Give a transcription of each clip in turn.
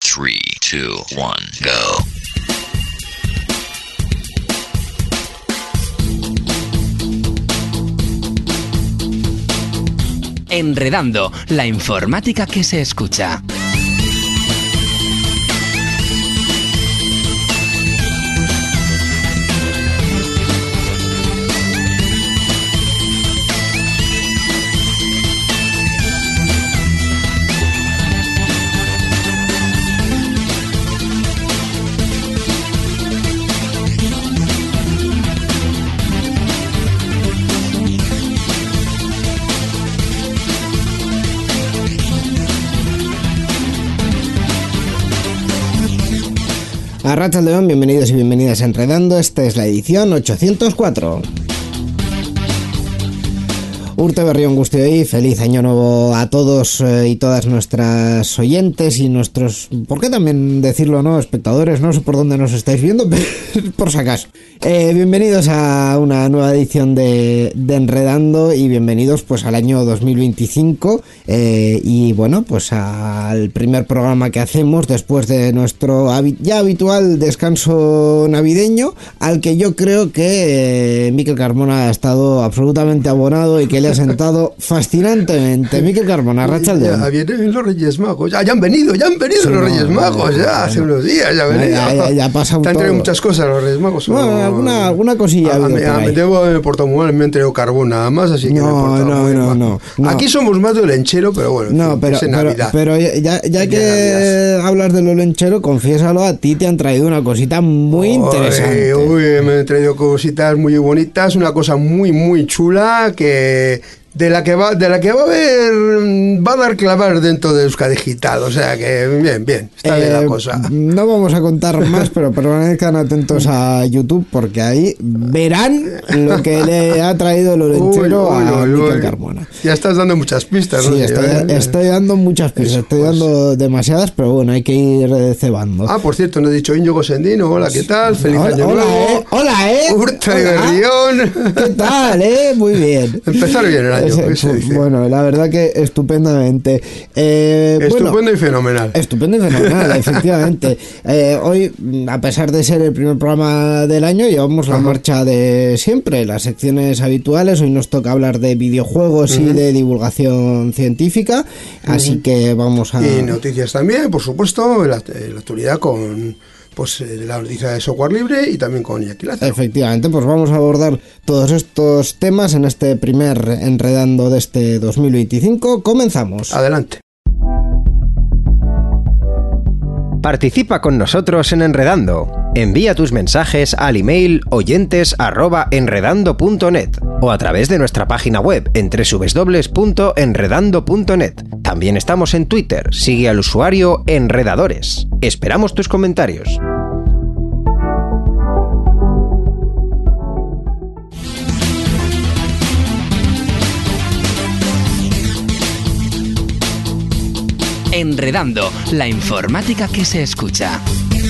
3, 2, 1, go. Enredando, la informática que se escucha. Arratsaldeon, bienvenidos y bienvenidas a Enredando. Esta es la edición 804. Urte berrión guztioi, feliz año nuevo a todos y todas nuestras oyentes y nuestros, ¿por qué también decirlo, no? Espectadores, no sé por dónde nos estáis viendo, pero por si acaso. Bienvenidos a una nueva edición de Enredando y bienvenidos pues al año 2025 y bueno, pues al primer programa que hacemos después de nuestro ya habitual descanso navideño, al que yo creo que Miquel Carmona ha estado absolutamente abonado y que le ha sentado fascinantemente. Miquel Carmona, arratsaldeon. Ya vienen los Reyes Magos, ya han venido sí, los Reyes Magos, ya hace unos días, ya han venido. Ya ha pasado te han todo. traído muchas cosas los Reyes Magos. Bueno, alguna cosilla. Me he portado muy mal, me han traído carbón nada más, así que no. Aquí somos más de lenchero, pero bueno, no, pero ya que hablas de lo lenchero, confiésalo, a ti te han traído una cosita muy interesante. Me han traído cositas muy bonitas, una cosa muy chula que de la que va a dar clavar dentro de Euskadi Digital, o sea que bien, está bien la cosa. No vamos a contar más, pero permanezcan atentos a YouTube porque ahí verán lo que le ha traído lo lenchero a Miquel Carmona. Ya estás dando muchas pistas, sí, ¿no? estoy dando muchas pistas, dando demasiadas, pero bueno, hay que ir cebando. Por cierto, no he dicho Íñigo Sendino, hola, ¿qué tal? Feliz año nuevo. Hola, Urte berrión. ¿Qué tal, Muy bien. Empezar bien el año. Bueno, la verdad que estupendamente. Estupendo y fenomenal. Estupendo y fenomenal, efectivamente. Hoy, a pesar de ser el primer programa del año, llevamos la marcha de siempre, las secciones habituales. Hoy nos toca hablar de videojuegos y de divulgación científica, así que vamos a... Y noticias también, por supuesto, la actualidad con... pues la noticia de software libre y también con Iñaki Lázaro. Efectivamente, pues vamos a abordar todos estos temas en este primer Enredando de este 2025. Comenzamos. Adelante. Participa con nosotros en Enredando. Envía tus mensajes al email oyentes@enredando.net o a través de nuestra página web en www.enredando.net. También estamos en Twitter. Sigue al usuario Enredadores. Esperamos tus comentarios. Enredando, la informática que se escucha.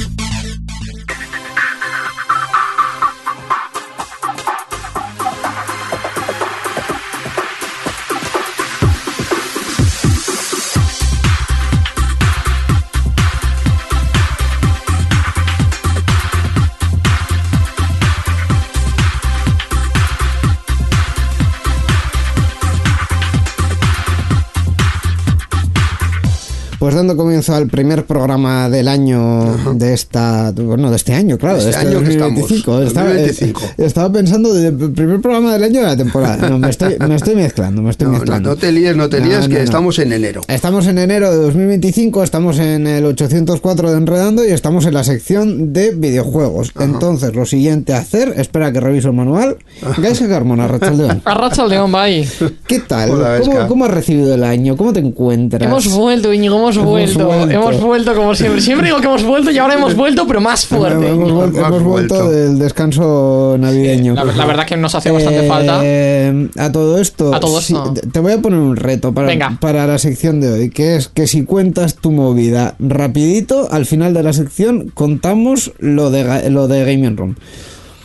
Pues dando comienzo al primer programa del año de este año, claro, de este año 2025. 2025. Estaba pensando del primer programa del año de la temporada. No, me estoy mezclando. No te líes, que estamos en enero. Estamos en enero de 2025, estamos en el 804 de Enredando y estamos en la sección de videojuegos. Entonces, lo siguiente a hacer, espera que reviso el manual. Gaisca Carmona, arratsaldeon. Arratsaldeon, bye. ¿Qué tal? Hola, ¿Cómo has recibido el año? ¿Cómo te encuentras? Hemos vuelto, Íñigo, hemos vuelto como siempre. Siempre digo que hemos vuelto y ahora hemos vuelto, pero más fuerte. Hemos vuelto del descanso navideño. La verdad que nos hace bastante falta. A todo esto, te voy a poner un reto para la sección de hoy, que es que si cuentas tu movida rapidito, al final de la sección contamos lo de Gaming Room.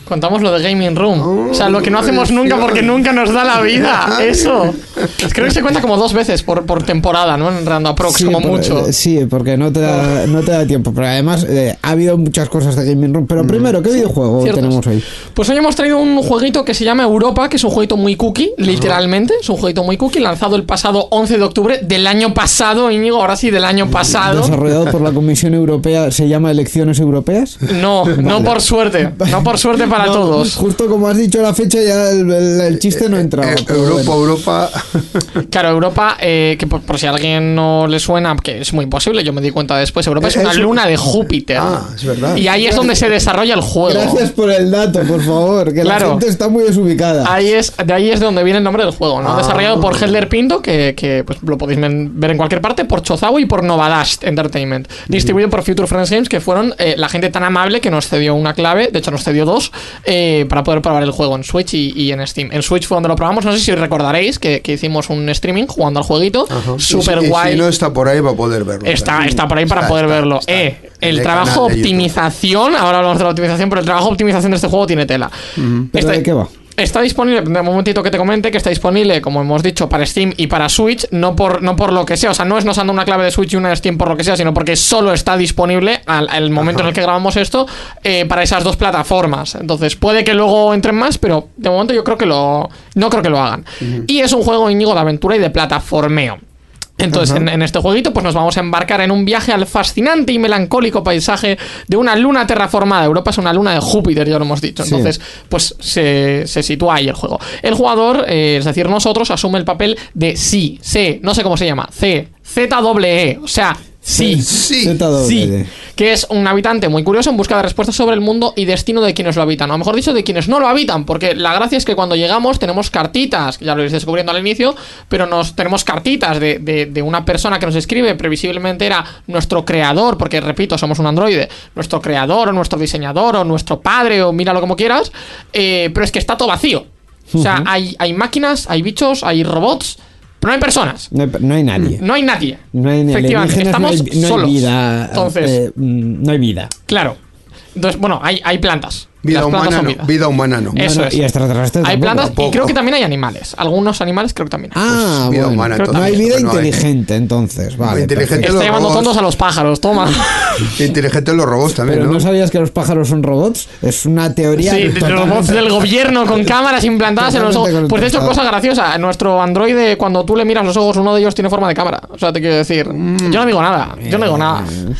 Contamos lo de Gaming Room. O sea, lo que no hacemos nunca porque nunca nos da la vida. Eso. Creo que se cuenta como 2 veces por temporada, ¿no? En Random Aprox, como mucho. Sí, porque no te da tiempo. Pero además ha habido muchas cosas de Gaming Room. Pero primero, ¿qué videojuego tenemos hoy? Pues hoy hemos traído un jueguito que se llama Europa, que es un jueguito muy cookie, literalmente. Es un jueguito muy cookie, lanzado el pasado 11 de octubre del año pasado, Íñigo. Ahora sí, del año pasado. Desarrollado por la Comisión Europea. ¿Se llama Elecciones Europeas? No, no por suerte. No por suerte para todos. Justo como has dicho la fecha, ya el chiste no entraba. Europa. Claro, Europa, que por si a alguien no le suena, que es muy imposible, yo me di cuenta después. Europa es una luna de Júpiter. Es verdad. Y ahí es donde se desarrolla el juego. Gracias por el dato, por favor, que claro, la gente está muy desubicada. De ahí es de donde viene el nombre del juego, ¿no? Desarrollado por Helder Pinto, que pues, lo podéis ver en cualquier parte, por Chozawa y por Novadash Entertainment. Distribuido por Future Friends Games, que fueron la gente tan amable que nos cedió una clave, de hecho nos cedió 2, para poder probar el juego en Switch y en Steam. En Switch fue donde lo probamos, no sé si recordaréis que hicimos un streaming jugando al jueguito, súper guay. Si no está por ahí para poder verlo. Está por ahí para poder verlo. El trabajo optimización, ahora hablamos de la optimización, pero el trabajo optimización de este juego tiene tela. ¿Pero de qué va? Está disponible, de un momentito que te comente, que está disponible, como hemos dicho, para Steam y para Switch, no por lo que sea, o sea, no es nos dando una clave de Switch y una de Steam por lo que sea, sino porque solo está disponible al momento en el que grabamos esto, para esas 2 plataformas. Entonces, puede que luego entren más, pero de momento yo creo que no creo que lo hagan. Y es un juego, Íñigo, de aventura y de plataformeo. Entonces, en este jueguito, pues nos vamos a embarcar en un viaje al fascinante y melancólico paisaje de una luna terraformada. Europa es una luna de Júpiter, ya lo hemos dicho. Entonces, pues se sitúa ahí el juego. El jugador, es decir, nosotros, asume el papel de no sé cómo se llama, ZEE, o sea, sí, que es un habitante muy curioso en busca de respuestas sobre el mundo y destino de quienes lo habitan, o mejor dicho, de quienes no lo habitan, porque la gracia es que cuando llegamos tenemos cartitas, que ya lo iréis descubriendo al inicio, pero tenemos cartitas de una persona que nos escribe, previsiblemente era nuestro creador, porque repito, somos un androide, nuestro creador o nuestro diseñador o nuestro padre o míralo como quieras, pero es que está todo vacío. O sea, hay máquinas, hay bichos, hay robots, pero no hay personas. No hay nadie. No hay nadie. No hay efectivamente, estamos no solos. Hay vida. Entonces, no hay vida. Claro. Entonces, bueno, hay plantas. Vida Las plantas humana son no. Vida humana no. Eso es. Y extraterrestres hay plantas tampoco. y creo que también hay animales. Algunos animales creo que también hay. Ah, Vida bueno. humana, No hay vida no hay. inteligente, entonces. Vale. Inteligente. Está los llevando robots. tontos a los pájaros, toma. Inteligentes los robots también, Pero ¿no? ¿no sabías que los pájaros son robots? Es una teoría. Sí, de robots del gobierno con cámaras implantadas en los ojos. Pues de hecho, cosa graciosa. Nuestro androide, cuando tú le miras los ojos, uno de ellos tiene forma de cámara. O sea, te quiero decir, yo no digo nada. Yo no digo nada.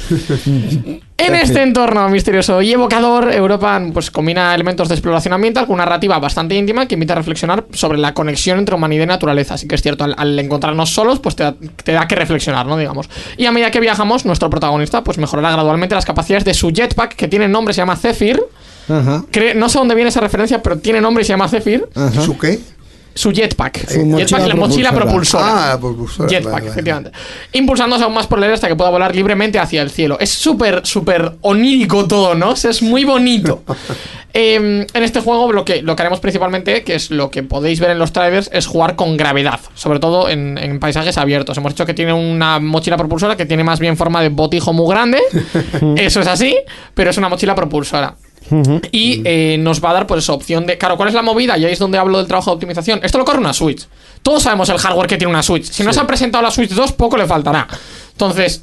En este entorno misterioso y evocador, Europa pues combina elementos de exploración ambiental con una narrativa bastante íntima que invita a reflexionar sobre la conexión entre humanidad y naturaleza. Así que es cierto, al encontrarnos solos, pues te da que reflexionar, ¿no? Digamos. Y a medida que viajamos, nuestro protagonista pues mejorará gradualmente las capacidades de su jetpack, que tiene nombre, se llama Zephyr. Ajá. No sé dónde viene esa referencia, pero tiene nombre y se llama Zephyr. Ajá. ¿Su qué? Su jetpack. Su mochila La mochila propulsora. Ah, propulsora. Jetpack, Vale. efectivamente. Impulsándose aún más por el aire hasta que pueda volar libremente hacia el cielo. Es súper onírico todo, ¿no? O sea, es muy bonito. En este juego lo que haremos principalmente, que es lo que podéis ver en los trailers, es jugar con gravedad. Sobre todo en paisajes abiertos. Hemos dicho que tiene una mochila propulsora que tiene más bien forma de botijo muy grande. Eso es así, pero es una mochila propulsora. Y nos va a dar pues esa opción de... Claro, ¿cuál es la movida? Y ahí es donde hablo del trabajo de optimización. Esto lo corre una Switch. Todos sabemos el hardware que tiene una Switch. Si no se ha presentado la Switch 2, poco le faltará. Entonces,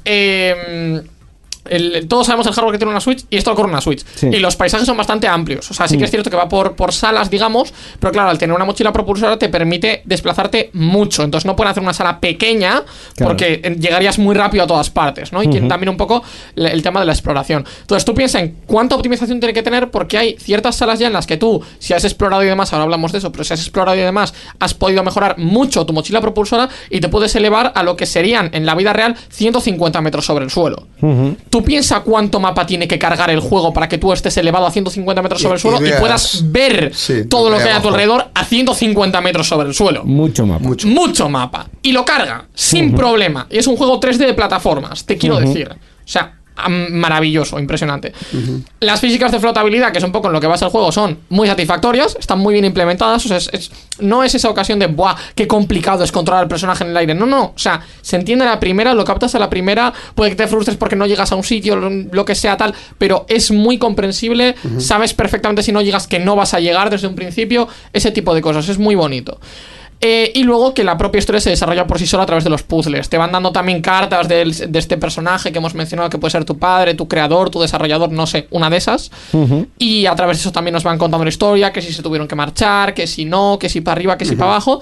todos sabemos el hardware que tiene una Switch y esto lo corre una Switch. Sí. Y los paisajes son bastante amplios. O sea, sí que es cierto que va por salas, digamos, pero claro, al tener una mochila propulsora te permite desplazarte mucho. Entonces no pueden hacer una sala pequeña porque llegarías muy rápido a todas partes, ¿no? Y también un poco el tema de la exploración. Entonces tú piensas en cuánta optimización tiene que tener, porque hay ciertas salas ya en las que tú, si has explorado y demás, ahora hablamos de eso, pero si has explorado y demás, has podido mejorar mucho tu mochila propulsora y te puedes elevar a lo que serían en la vida real 150 metros sobre el suelo. Tú piensas cuánto mapa tiene que cargar el juego para que tú estés elevado a 150 metros sobre el suelo y puedas ver todo lo que hay a tu alrededor a 150 metros sobre el suelo. Mucho mapa. Mucho mapa. Y lo carga sin problema. Y es un juego 3D de plataformas, te quiero decir. O sea, maravilloso, impresionante. Las físicas de flotabilidad, que es un poco en lo que basa el juego, son muy satisfactorias, están muy bien implementadas. O sea, no es esa ocasión de ¡buah! Qué complicado es controlar al personaje en el aire. No, o sea, se entiende a la primera, lo captas a la primera, puede que te frustres porque no llegas a un sitio, lo que sea tal, pero es muy comprensible, sabes perfectamente si no llegas que no vas a llegar desde un principio, ese tipo de cosas, es muy bonito. Y luego que la propia historia se desarrolla por sí sola a través de los puzzles. Te van dando también cartas de este personaje que hemos mencionado, que puede ser tu padre, tu creador, tu desarrollador, no sé, una de esas. Y a través de eso también nos van contando la historia, que si se tuvieron que marchar, que si no, que si para arriba, que si para abajo.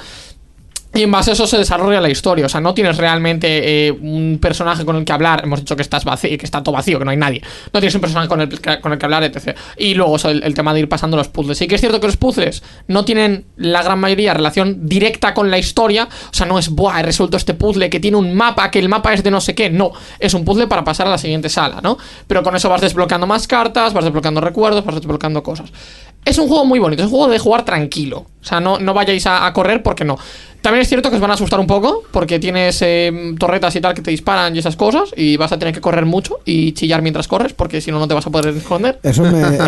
Y en base a eso se desarrolla la historia. O sea, no tienes realmente un personaje con el que hablar. Hemos dicho que estás vacío, que está todo vacío, que no hay nadie. No tienes un personaje con el que hablar, etc. Y luego el tema de ir pasando los puzzles. Sí que es cierto que los puzzles no tienen la gran mayoría relación directa con la historia. O sea, no es, ¡buah! He resuelto este puzzle que tiene un mapa, que el mapa es de no sé qué. No, es un puzzle para pasar a la siguiente sala, ¿no? Pero con eso vas desbloqueando más cartas, vas desbloqueando recuerdos, vas desbloqueando cosas. Es un juego muy bonito, es un juego de jugar tranquilo. O sea, no vayáis a correr porque no. También es cierto que os van a asustar un poco, porque tienes torretas y tal que te disparan y esas cosas, y vas a tener que correr mucho y chillar mientras corres, porque si no, no te vas a poder esconder. Eso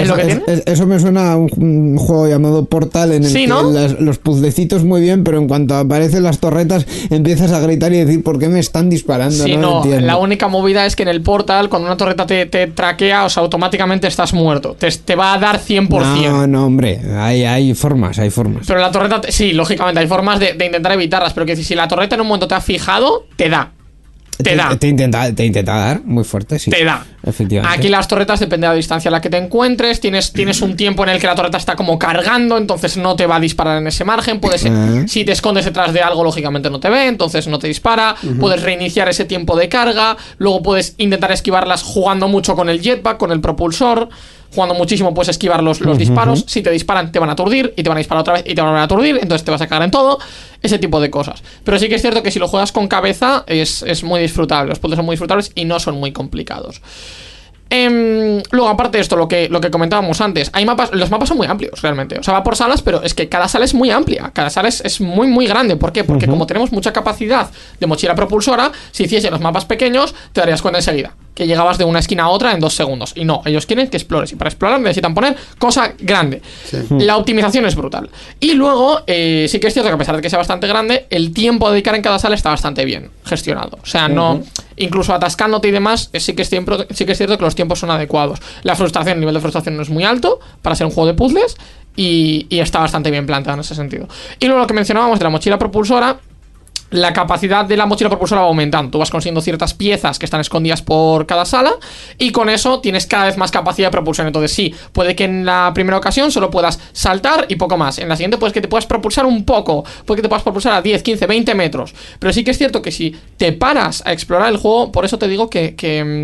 me suena a un juego llamado Portal, en el sí, que ¿no? los puzzlecitos muy bien, pero en cuanto aparecen las torretas empiezas a gritar y decir ¿por qué me están disparando? Sí, no, entiendo. la única movida es que en el Portal, cuando una torreta te traquea, o sea, automáticamente estás muerto. Te va a dar 100%. No, hombre, hay formas. Pero la torreta, sí, lógicamente, hay formas de intentar evitarlas, pero que si la torreta en un momento te ha fijado, te da. Te intenta dar muy fuerte, sí. Te da. Efectivamente. Aquí las torretas depende de la distancia a la que te encuentres. Tienes un tiempo en el que la torreta está como cargando, entonces no te va a disparar en ese margen. Si te escondes detrás de algo, lógicamente no te ve, entonces no te dispara. Puedes reiniciar ese tiempo de carga. Luego puedes intentar esquivarlas jugando mucho con el jetpack, con el propulsor. Jugando muchísimo puedes esquivar los disparos. Si te disparan te van a aturdir y te van a disparar otra vez y te van a volver a aturdir, entonces te vas a cagar en todo. Ese tipo de cosas. Pero sí que es cierto que si lo juegas con cabeza es muy disfrutable. Los puzzles son muy disfrutables y no son muy complicados. Luego, aparte de esto, lo que comentábamos antes, hay mapas, los mapas son muy amplios realmente. O sea, va por salas, pero es que cada sala es muy amplia. Cada sala es muy, muy grande. ¿Por qué? Porque como tenemos mucha capacidad de mochila propulsora, si hiciese los mapas pequeños, te darías cuenta enseguida que llegabas de una esquina a otra en 2 segundos. Y no, ellos quieren que explores. Y para explorar necesitan poner cosa grande. Sí. La optimización es brutal. Y luego, sí que es cierto que a pesar de que sea bastante grande, el tiempo a dedicar en cada sala está bastante bien gestionado. O sea, no... Incluso atascándote y demás, sí que es cierto que los tiempos son adecuados. El nivel de frustración no es muy alto para ser un juego de puzzles y está bastante bien planteado en ese sentido. Y luego lo que mencionábamos de la mochila propulsora, la capacidad de la mochila propulsora va aumentando. Tú vas consiguiendo ciertas piezas que están escondidas por cada sala y con eso tienes cada vez más capacidad de propulsión. Entonces sí, puede que en la primera ocasión solo puedas saltar y poco más. En la siguiente puede que te puedas propulsar un poco, puede que te puedas propulsar a 10, 15, 20 metros. Pero sí que es cierto que si te paras a explorar el juego, por eso te digo que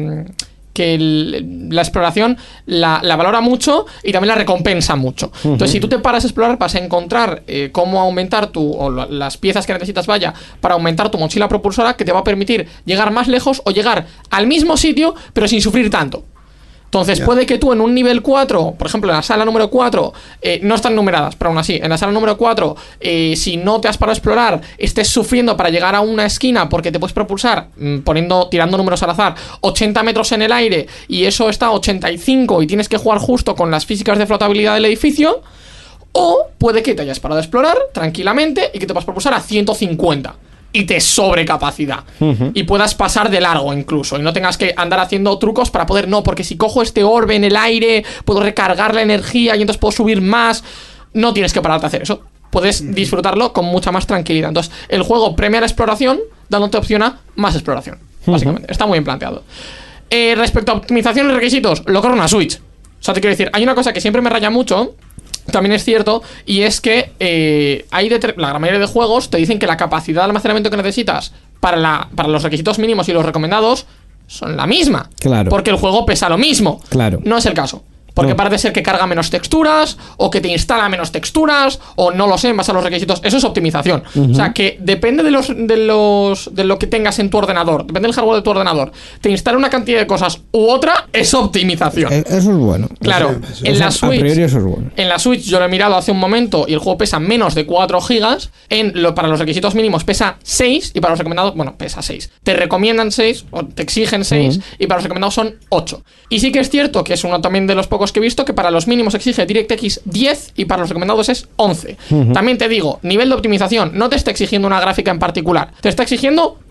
la exploración la valora mucho y también la recompensa mucho. Entonces, si tú te paras a explorar, vas a encontrar cómo aumentar las piezas que necesitas, para aumentar tu mochila propulsora, que te va a permitir llegar más lejos o llegar al mismo sitio, pero sin sufrir tanto. Entonces, puede que tú en un nivel 4, por ejemplo, en la sala número 4, no están numeradas, pero aún así, en la sala número 4, si no te has parado a explorar, estés sufriendo para llegar a una esquina porque te puedes propulsar, tirando números al azar, 80 metros en el aire, y eso está a 85 y tienes que jugar justo con las físicas de flotabilidad del edificio, o puede que te hayas parado a explorar tranquilamente y que te puedas propulsar a 150. Y te sobre capacidad y puedas pasar de largo incluso y no tengas que andar haciendo trucos para poder, no, porque si cojo este orbe en el aire puedo recargar la energía y entonces puedo subir más. No tienes que pararte a hacer eso, puedes disfrutarlo con mucha más tranquilidad. Entonces el juego premia la exploración dándote opción a más exploración, básicamente. Está muy bien planteado. Respecto a optimización y requisitos, lo corre una Switch. O sea, te quiero decir, hay una cosa que siempre me raya mucho. También es cierto, y es que la gran mayoría de juegos te dicen que la capacidad de almacenamiento que necesitas para los requisitos mínimos y los recomendados son la misma. Claro. Porque el juego pesa lo mismo. Claro. No es el caso. Porque parece ser que carga menos texturas, o que te instala menos texturas, o no lo sé, en base a los requisitos. Eso es optimización. O sea, que depende de lo que tengas en tu ordenador, depende del hardware de tu ordenador. Te instala una cantidad de cosas u otra, es optimización. Eso es bueno. Claro, en la Switch. A priori eso es bueno. En la Switch yo lo he mirado hace un momento y el juego pesa menos de 4 gigas. Para los requisitos mínimos pesa 6 y para los recomendados, bueno, pesa 6. Te recomiendan 6 o te exigen 6 y para los recomendados son 8. Y sí que es cierto que es uno también de los pocos que he visto que para los mínimos exige DirectX 10 y para los recomendados es 11. También te digo, nivel de optimización, no te está exigiendo una gráfica en particular, te está exigiendo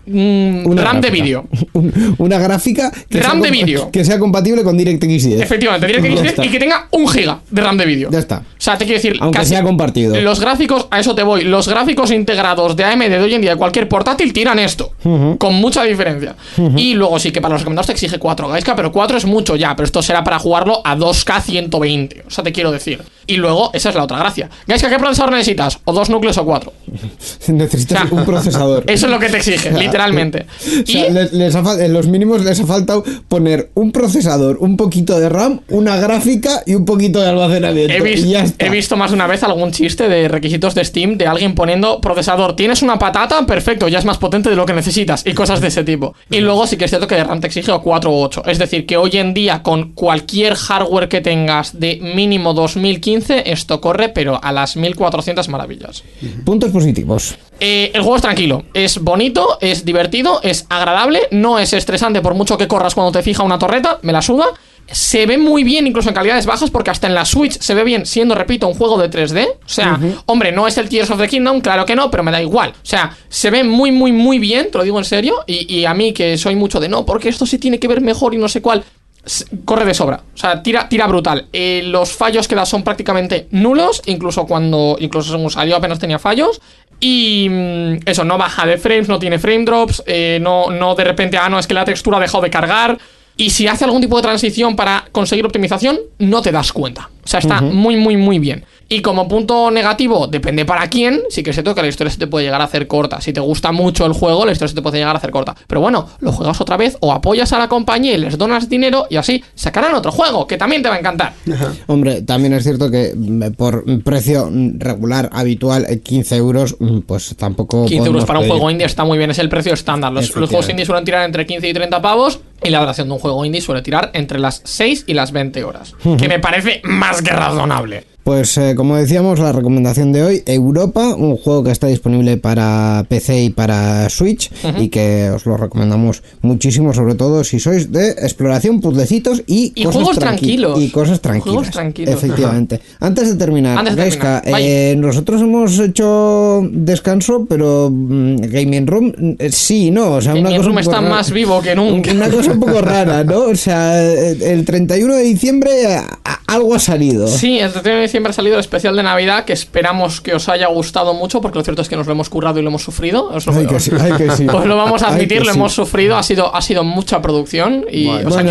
RAM de vídeo. Una gráfica RAM de vídeo que sea compatible con DirectX 10. Efectivamente, DirectX 10 y que tenga 1 giga de RAM de vídeo. Ya está. O sea, te quiero decir, aunque sea compartido. Los gráficos, a eso te voy. Los gráficos integrados de AMD de hoy en día de cualquier portátil tiran esto. Con mucha diferencia. Y luego sí que para los recomendados te exige 4 Gaiska, pero 4 es mucho ya. Pero esto será para jugarlo a 2K 120. O sea, te quiero decir. Y luego, esa es la otra gracia. Gaiska, ¿qué procesador necesitas? ¿O 2 núcleos o 4? Necesitas un procesador. Eso es lo que te exige, literalmente. O sea, en los mínimos les ha faltado poner un procesador, un poquito de RAM, una gráfica y un poquito de almacenamiento. He visto más de una vez algún chiste de requisitos de Steam de alguien poniendo procesador. ¿Tienes una patata? Perfecto, ya es más potente de lo que necesitas. Y cosas de ese tipo. Y luego sí que es cierto que de RAM te exige o 4 o 8. Es decir, que hoy en día con cualquier hardware que tengas de mínimo 2015, esto corre pero a las 1400 maravillas. Puntos positivos. El juego es tranquilo, es bonito, es divertido, es agradable, no es estresante por mucho que corras cuando te fija una torreta, me la suda. Se ve muy bien incluso en calidades bajas porque hasta en la Switch se ve bien siendo, repito, un juego de 3D. O sea, hombre, no es el Tears of the Kingdom, claro que no, pero me da igual. O sea, se ve muy, muy, muy bien, te lo digo en serio. Y a mí que soy mucho de no, porque esto sí tiene que ver mejor y no sé cuál, corre de sobra, o sea, tira brutal. Los fallos que da son prácticamente nulos, incluso según salió apenas tenía fallos. Y eso, no baja de frames, no tiene frame drops, no de repente, no, es que la textura ha dejado de cargar. Y si hace algún tipo de transición para conseguir optimización, no te das cuenta. O sea, está muy, muy, muy bien. Y como punto negativo, depende para quién. Sí que es cierto que la historia se te puede llegar a hacer corta. Si te gusta mucho el juego, la historia se te puede llegar a hacer corta. Pero bueno, lo juegas otra vez o apoyas a la compañía y les donas dinero y así sacarán otro juego que también te va a encantar. Hombre, también es cierto que por precio regular, habitual, 15 euros, pues tampoco 15 euros para un pedir. juego indie está muy bien, es el precio estándar. Los juegos indie suelen tirar entre 15 y 30 pavos y la duración de un juego indie suele tirar entre las 6 y las 20 horas. Que me parece más que razonable. Pues como decíamos, la recomendación de hoy, Europa, un juego que está disponible para PC y para Switch y que os lo recomendamos muchísimo, sobre todo si sois de exploración, puzzlecitos y cosas juegos tranquilos. Y cosas tranquilas. Juegos tranquilos. Efectivamente. Antes de terminar, Gaiska, vaya. nosotros hemos hecho descanso, pero Gaming Room sí, ¿no? O sea, Gaming una cosa Room un poco está rara. más vivo que nunca. Una cosa un poco rara, ¿no? O sea, el 31 de diciembre algo ha salido. Sí, el 31 de diciembre ha salido el especial de Navidad, que esperamos que os haya gustado mucho, porque lo cierto es que nos lo hemos currado y lo hemos sufrido. Os lo vamos a admitir, lo hemos sufrido, ha sido mucha producción y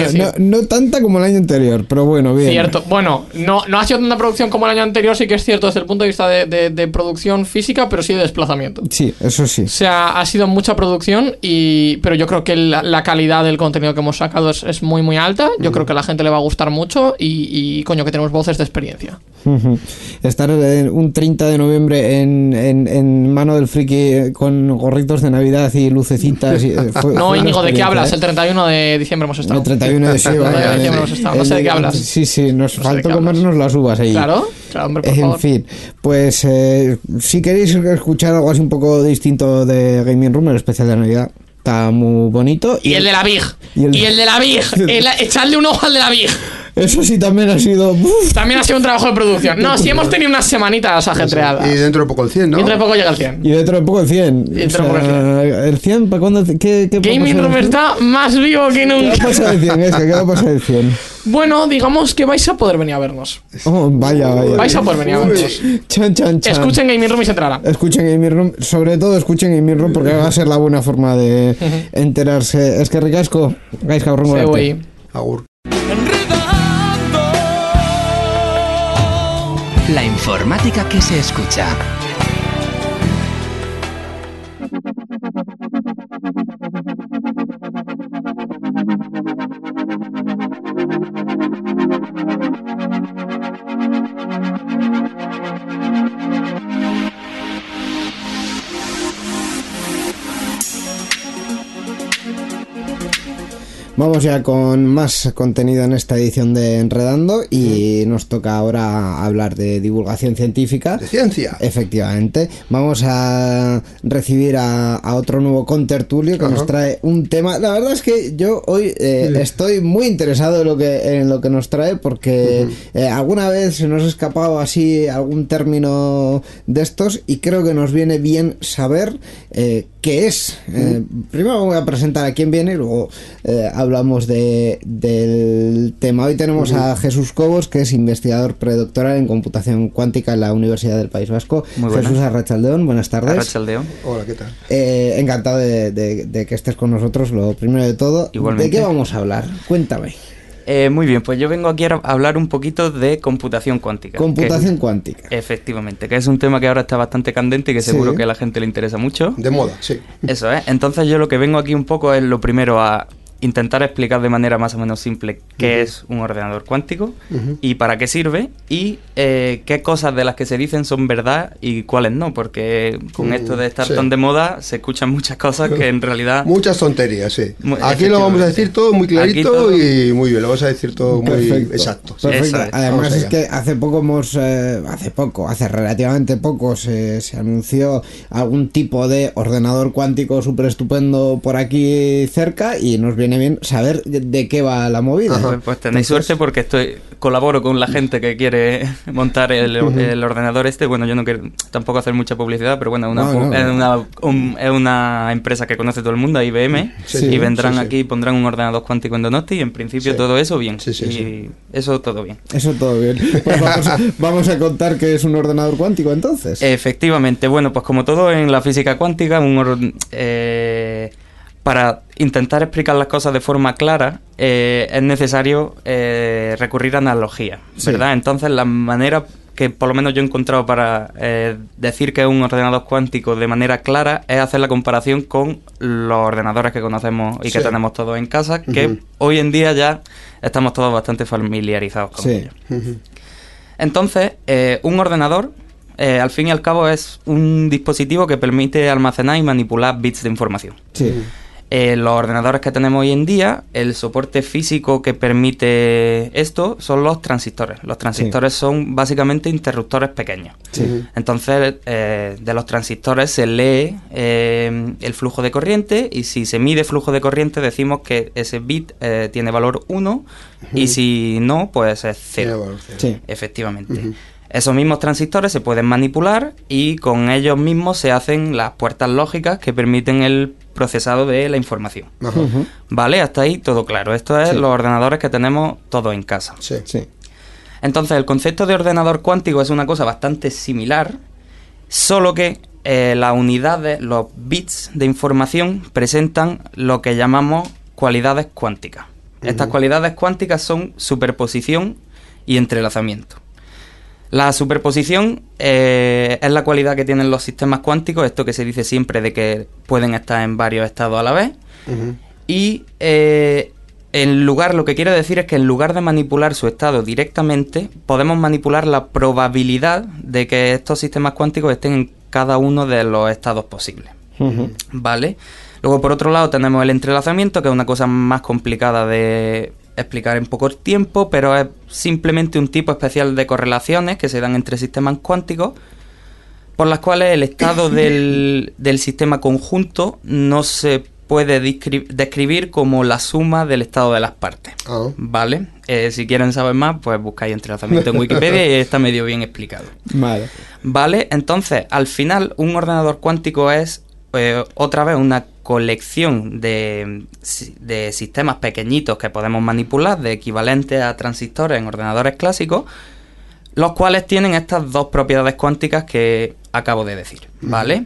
no tanta como el año anterior, pero bueno, bien. Cierto, bueno, no ha sido tanta producción como el año anterior, sí que es cierto desde el punto de vista de producción física, pero sí de desplazamiento. Sí, eso sí. O sea, ha sido mucha producción, pero yo creo que la calidad del contenido que hemos sacado es muy, muy alta. Yo creo que a la gente le va a gustar mucho y coño, que tenemos voces de experiencia. Estar un 30 de noviembre en mano del friki con gorritos de Navidad y lucecitas. No, Íñigo, ¿de qué hablas? El 31 de diciembre hemos estado. El 31 de diciembre hemos estado. No sé de qué hablas. Sí, nos falta comernos las uvas ahí. Claro, hombre, por favor. En fin, pues si queréis escuchar algo así un poco distinto de Gaming Room, el especial de Navidad está muy bonito. Y el de la Big. Y el de la Big. Echadle un ojo al de la Big. Eso sí también ha sido... También ha sido un trabajo de producción. No, sí hemos tenido unas semanitas ajetreadas. Y dentro de poco el 100, ¿no? Y dentro de poco llega el 100. Y dentro de poco el 100. El 100, ¿para cuándo? ¿Qué Gaming Room está más vivo que nunca. ¿Qué va a pasar el 100? ¿Qué va a pasar el 100? Bueno, digamos que vais a poder venir a vernos. Oh, vaya. Vais a poder venir a vernos. Chan. Escuchen Gaming Room y se enterarán. Escuchen Gaming Room, sobre todo escuchen Gaming Room porque va a ser la buena forma de enterarse. Es que ricasco, Gaiska, Agur. La informática que se escucha. Vamos ya con más contenido en esta edición de Enredando y nos toca ahora hablar de divulgación científica. De ciencia. Efectivamente. Vamos a recibir a otro nuevo contertulio que nos trae un tema. La verdad es que yo hoy estoy muy interesado en lo que nos trae porque alguna vez se nos ha escapado así algún término de estos y creo que nos viene bien saber qué es. Primero voy a presentar a quién viene y luego hablamos del tema. Hoy tenemos a Jesús Cobos, que es investigador predoctoral en computación cuántica en la Universidad del País Vasco. Muy buenas. Jesús Arrachaldeón, buenas tardes. Arrachaldeón. Hola, ¿qué tal? Encantado de que estés con nosotros, lo primero de todo. Igualmente. ¿De qué vamos a hablar? Cuéntame. Muy bien, pues yo vengo aquí a hablar un poquito de computación cuántica. Computación cuántica. Efectivamente, que es un tema que ahora está bastante candente y que seguro que a la gente le interesa mucho. De moda, sí. Eso es. Entonces yo lo que vengo aquí un poco es lo primero a intentar explicar de manera más o menos simple qué es un ordenador cuántico y para qué sirve y qué cosas de las que se dicen son verdad y cuáles no, porque con esto de estar tan de moda se escuchan muchas cosas que en realidad... Muchas tonterías, sí. Aquí lo vamos a decir todo muy clarito y muy bien, lo vamos a decir todo muy exacto. Perfecto. Es. Además es que hace relativamente poco se anunció algún tipo de ordenador cuántico súper estupendo por aquí cerca y nos viene bien saber de qué va la movida. Pues tenéis suerte porque colaboro con la gente que quiere montar el ordenador este. Bueno, yo no quiero tampoco hacer mucha publicidad, pero bueno, es una empresa que conoce todo el mundo, IBM, y vendrán aquí y pondrán un ordenador cuántico en Donosti y en principio todo eso bien. Eso todo bien. Eso todo bien. Pues vamos a contar qué es un ordenador cuántico entonces. Efectivamente, bueno, pues como todo en la física cuántica, para intentar explicar las cosas de forma clara es necesario recurrir a analogía, ¿verdad? Entonces la manera que por lo menos yo he encontrado para decir que es un ordenador cuántico de manera clara es hacer la comparación con los ordenadores que conocemos y que tenemos todos en casa, que hoy en día ya estamos todos bastante familiarizados con ellos. Entonces, un ordenador, al fin y al cabo, es un dispositivo que permite almacenar y manipular bits de información. Los ordenadores que tenemos hoy en día, el soporte físico que permite esto son los transistores. Los transistores son básicamente interruptores pequeños. Entonces, de los transistores se lee el flujo de corriente y si se mide flujo de corriente decimos que ese bit tiene valor 1 y si no, pues es 0. Efectivamente. Esos mismos transistores se pueden manipular y con ellos mismos se hacen las puertas lógicas que permiten el procesado de la información. ¿Vale? Hasta ahí todo claro. Esto es los ordenadores que tenemos todos en casa. Entonces, el concepto de ordenador cuántico es una cosa bastante similar, solo que las unidades, los bits de información, presentan lo que llamamos cualidades cuánticas. Estas cualidades cuánticas son superposición y entrelazamiento. La superposición es la cualidad que tienen los sistemas cuánticos, esto que se dice siempre de que pueden estar en varios estados a la vez. Y lo que quiere decir es que en lugar de manipular su estado directamente, podemos manipular la probabilidad de que estos sistemas cuánticos estén en cada uno de los estados posibles. ¿Vale? Luego, por otro lado, tenemos el entrelazamiento, que es una cosa más complicada de explicar en poco tiempo, pero es simplemente un tipo especial de correlaciones que se dan entre sistemas cuánticos, por las cuales el estado del sistema conjunto no se puede describir como la suma del estado de las partes. ¿Vale? Si quieren saber más, pues buscáis entrelazamiento en Wikipedia y está medio bien explicado. Vale, entonces, al final, un ordenador cuántico es otra vez una colección de sistemas pequeñitos que podemos manipular, de equivalentes a transistores en ordenadores clásicos, los cuales tienen estas dos propiedades cuánticas que acabo de decir, ¿vale?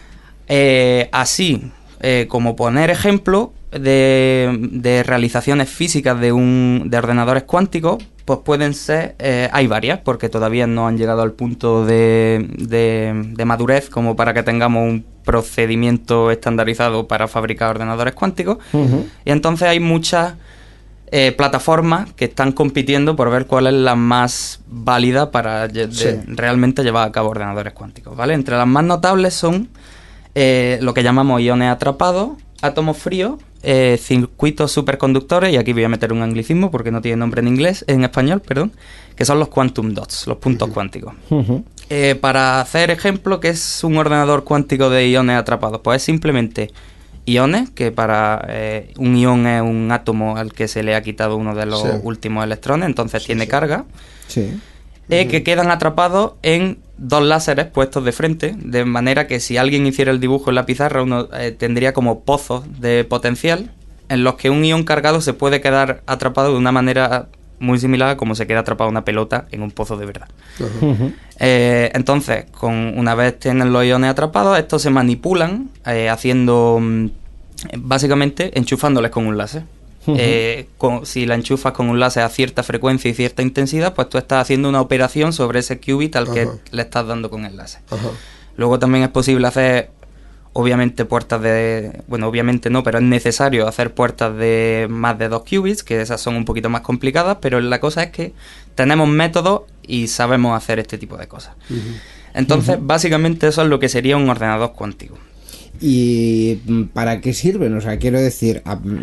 Así, como poner ejemplo de realizaciones físicas de ordenadores cuánticos, pues pueden ser, hay varias, porque todavía no han llegado al punto de madurez como para que tengamos un procedimiento estandarizado para fabricar ordenadores cuánticos. Y entonces hay muchas plataformas que están compitiendo por ver cuál es la más válida para realmente llevar a cabo ordenadores cuánticos, ¿vale? Entre las más notables son lo que llamamos iones atrapados átomos fríos, circuitos superconductores, y aquí voy a meter un anglicismo porque no tiene nombre en español, perdón, que son los quantum dots, los puntos cuánticos. Para hacer ejemplo, ¿qué es un ordenador cuántico de iones atrapados? Pues es simplemente iones, que para un ion es un átomo al que se le ha quitado uno de los últimos electrones, entonces tiene carga, que quedan atrapados en dos láseres puestos de frente, de manera que si alguien hiciera el dibujo en la pizarra, uno tendría como pozos de potencial en los que un ion cargado se puede quedar atrapado de una manera muy similar a como se queda atrapada una pelota en un pozo de verdad. Entonces, una vez tienen los iones atrapados, estos se manipulan haciendo, básicamente, enchufándoles con un láser. Si la enchufas con un láser a cierta frecuencia y cierta intensidad, pues tú estás haciendo una operación sobre ese qubit al que le estás dando con el láser. Luego también es posible hacer, obviamente, puertas de... Bueno, obviamente no, pero es necesario hacer puertas de más de 2 qubits, que esas son un poquito más complicadas, pero la cosa es que tenemos métodos y sabemos hacer este tipo de cosas. Entonces, básicamente eso es lo que sería un ordenador cuántico. ¿Y para qué sirven? O sea, quiero decir,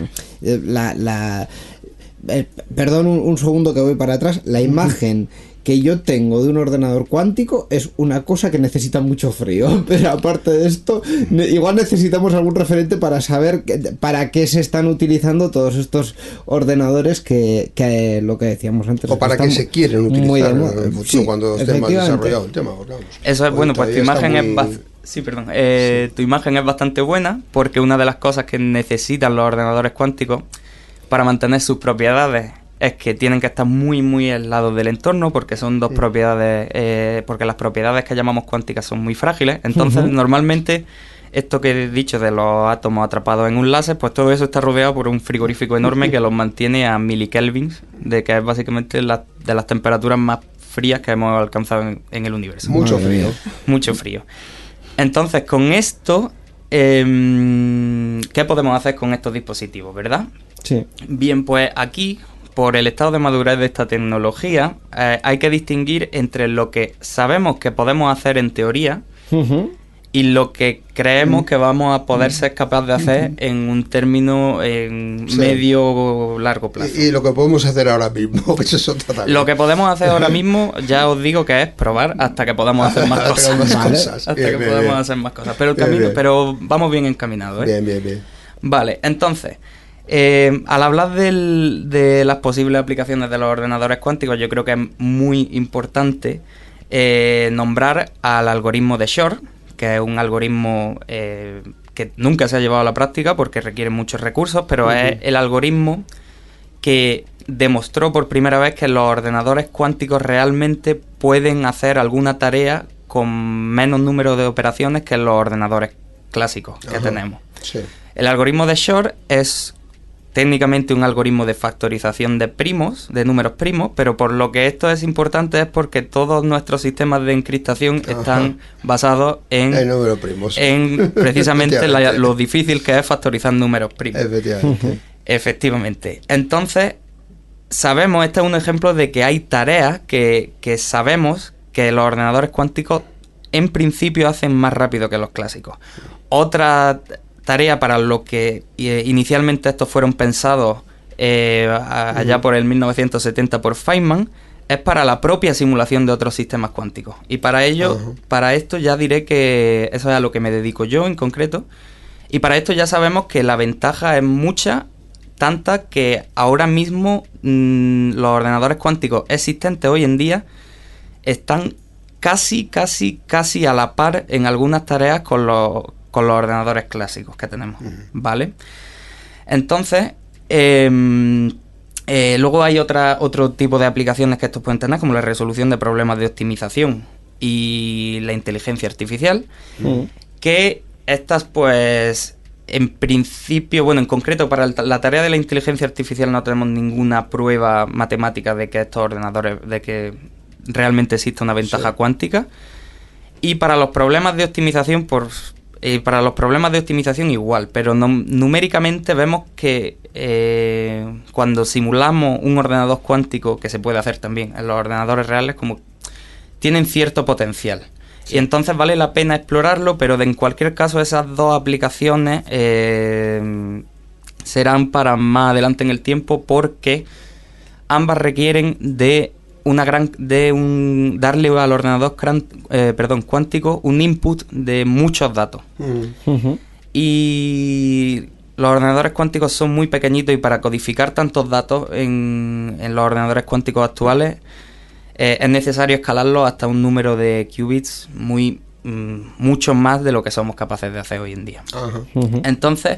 perdón un segundo que voy para atrás. La imagen que yo tengo de un ordenador cuántico es una cosa que necesita mucho frío, pero aparte de esto, igual necesitamos algún referente para saber para qué se están utilizando todos estos ordenadores que lo que decíamos antes. O para qué se quieren utilizar en el futuro, cuando esté más desarrollado el tema. Vamos, eso es bueno, pues tu imagen es... Sí, perdón. Tu imagen es bastante buena porque una de las cosas que necesitan los ordenadores cuánticos para mantener sus propiedades es que tienen que estar muy, muy aislados del entorno, porque son dos propiedades, porque las propiedades que llamamos cuánticas son muy frágiles. Entonces, normalmente, esto que he dicho de los átomos atrapados en un láser, pues todo eso está rodeado por un frigorífico enorme que los mantiene a milikelvins, de que es básicamente de las temperaturas más frías que hemos alcanzado en el universo. Mucho frío. Mucho frío. Entonces, con esto, ¿qué podemos hacer con estos dispositivos, verdad? Sí. Bien, pues aquí, por el estado de madurez de esta tecnología, hay que distinguir entre lo que sabemos que podemos hacer en teoría y lo que creemos que vamos a poder ser capaces de hacer en un término medio o largo plazo. Y lo que podemos hacer ahora mismo, eso es otra también. Lo que podemos hacer ahora mismo, ya os digo que es probar hasta que podamos hacer más cosas. Hasta que podamos hacer más cosas. Pero el camino, pero vamos bien encaminados, ¿eh? Bien. Vale, entonces, al hablar de las posibles aplicaciones de los ordenadores cuánticos, yo creo que es muy importante nombrar al algoritmo de Shor, que es un algoritmo que nunca se ha llevado a la práctica porque requiere muchos recursos, pero es el algoritmo que demostró por primera vez que los ordenadores cuánticos realmente pueden hacer alguna tarea con menos número de operaciones que los ordenadores clásicos que tenemos. Sí. El algoritmo de Shor es técnicamente un algoritmo de factorización de primos, de números primos, pero por lo que esto es importante es porque todos nuestros sistemas de encriptación están basados en números primos. En precisamente lo difícil que es factorizar números primos. Efectivamente. Entonces, sabemos, este es un ejemplo de que hay tareas que sabemos que los ordenadores cuánticos en principio hacen más rápido que los clásicos. Otra tarea para lo que inicialmente estos fueron pensados allá por el 1970 por Feynman, es para la propia simulación de otros sistemas cuánticos. Y para ello, para esto ya diré que eso es a lo que me dedico yo en concreto. Y para esto ya sabemos que la ventaja es mucha, tanta que ahora mismo los ordenadores cuánticos existentes hoy en día están casi a la par en algunas tareas con los ordenadores clásicos que tenemos, ¿vale? Entonces, luego hay otro tipo de aplicaciones que estos pueden tener, como la resolución de problemas de optimización y la inteligencia artificial, que estas, pues, en principio, bueno, en concreto para la tarea de la inteligencia artificial no tenemos ninguna prueba matemática de que estos ordenadores, de que realmente existe una ventaja cuántica. Y para los problemas de optimización, igual, pero numéricamente vemos que cuando simulamos un ordenador cuántico, que se puede hacer también en los ordenadores reales, como tienen cierto potencial. Y entonces vale la pena explorarlo, pero en cualquier caso esas dos aplicaciones serán para más adelante en el tiempo, porque ambas requieren de darle al ordenador cuántico un input de muchos datos. Y los ordenadores cuánticos son muy pequeñitos, y para codificar tantos datos en los ordenadores cuánticos actuales es necesario escalarlos hasta un número de qubits mucho más de lo que somos capaces de hacer hoy en día. Entonces,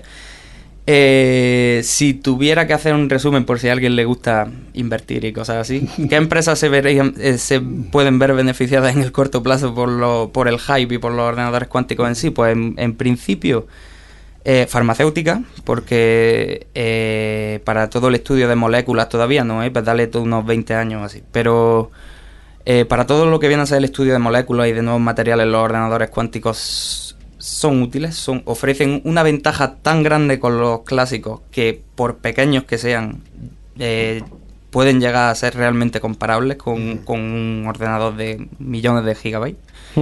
si tuviera que hacer un resumen, por si a alguien le gusta invertir y cosas así, ¿qué empresas se pueden ver beneficiadas en el corto plazo por el hype y por los ordenadores cuánticos en sí? Pues en principio farmacéutica, porque para todo el estudio de moléculas todavía no, pues dale unos 20 años así, pero para todo lo que viene a ser el estudio de moléculas y de nuevos materiales, los ordenadores cuánticos son útiles, ofrecen una ventaja tan grande con los clásicos que, por pequeños que sean, pueden llegar a ser realmente comparables con un ordenador de millones de gigabytes.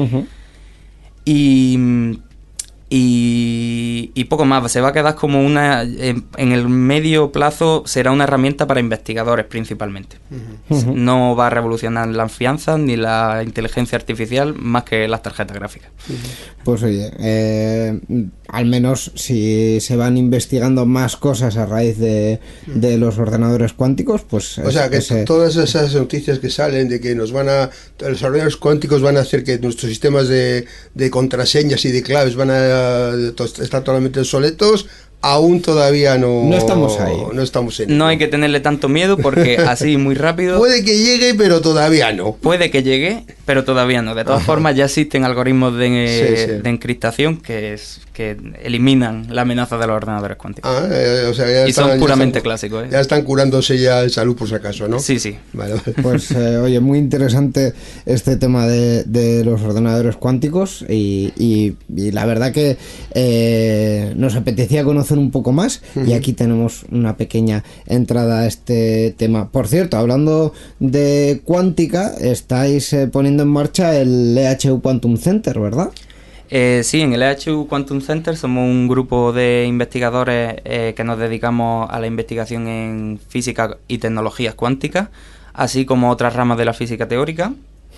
Y poco más. Se va a quedar como en el medio plazo será una herramienta para investigadores principalmente. No va a revolucionar las fianzas ni la inteligencia artificial más que las tarjetas gráficas. Pues oye, al menos si se van investigando más cosas a raíz de los ordenadores cuánticos, pues... O sea, que todas esas noticias que salen de que los ordenadores cuánticos van a hacer que nuestros sistemas de contraseñas y de claves van a estar totalmente obsoletos, aún todavía no estamos ahí. No estamos en ello. No hay que tenerle tanto miedo, porque así muy rápido... Puede que llegue, pero todavía no. Puede que llegue, pero todavía no. De todas formas, ya existen algoritmos de encriptación que eliminan la amenaza de los ordenadores cuánticos. O sea, son puramente clásicos. Ya están curándose ya de salud, por si acaso, ¿no? Sí. Vale. Pues oye, muy interesante este tema de los ordenadores cuánticos, y la verdad que nos apetecía conocer un poco más, y aquí tenemos una pequeña entrada a este tema. Por cierto, hablando de cuántica, estáis poniendo en marcha el EHU Quantum Center, ¿verdad? Sí, en el EHU Quantum Center somos un grupo de investigadores que nos dedicamos a la investigación en física y tecnologías cuánticas, así como otras ramas de la física teórica.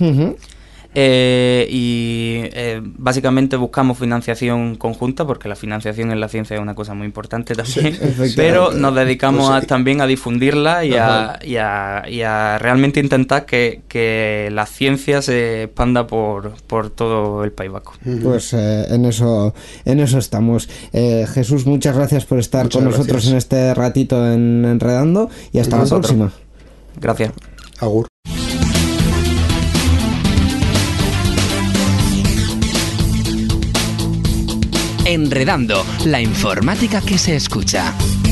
Básicamente buscamos financiación conjunta, porque la financiación en la ciencia es una cosa muy importante también, pero nos dedicamos también a difundirla y a realmente intentar que la ciencia se expanda por todo el País Vasco. Pues en eso estamos. Jesús, muchas gracias por estar con nosotros en este ratito en Enredando, y hasta la próxima. Gracias. Agur. Enredando, la informática que se escucha.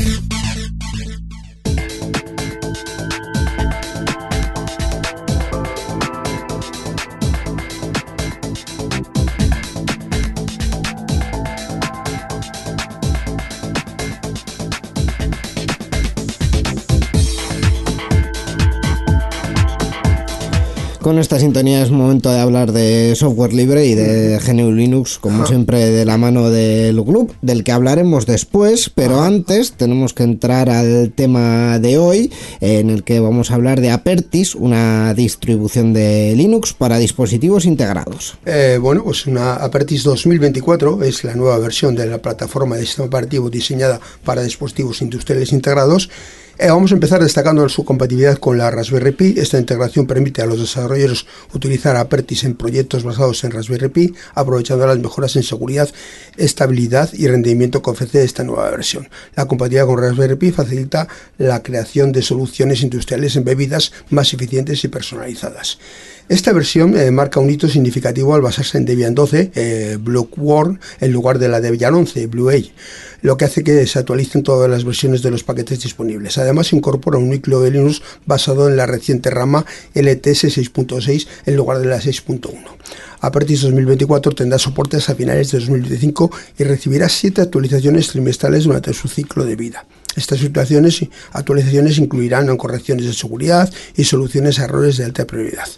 Con esta sintonía es momento de hablar de software libre y de GNU Linux, como siempre de la mano del GLUB, del que hablaremos después, pero antes tenemos que entrar al tema de hoy, en el que vamos a hablar de Apertis, una distribución de Linux para dispositivos integrados. Pues una Apertis 2024 es la nueva versión de la plataforma de sistema operativo diseñada para dispositivos industriales integrados. Vamos a empezar destacando su compatibilidad con la Raspberry Pi. Esta integración permite a los desarrolladores utilizar Apertis en proyectos basados en Raspberry Pi, aprovechando las mejoras en seguridad, estabilidad y rendimiento que ofrece esta nueva versión. La compatibilidad con Raspberry Pi facilita la creación de soluciones industriales embebidas más eficientes y personalizadas. Esta versión marca un hito significativo al basarse en Debian 12, Blockworks, en lugar de la Debian 11, Bluey, lo que hace que se actualicen todas las versiones de los paquetes disponibles. Además, incorpora un núcleo de Linux basado en la reciente rama LTS 6.6 en lugar de la 6.1. Apertis 2024 tendrá soporte hasta finales de 2025 y recibirá 7 actualizaciones trimestrales durante su ciclo de vida. Estas actualizaciones incluirán correcciones de seguridad y soluciones a errores de alta prioridad.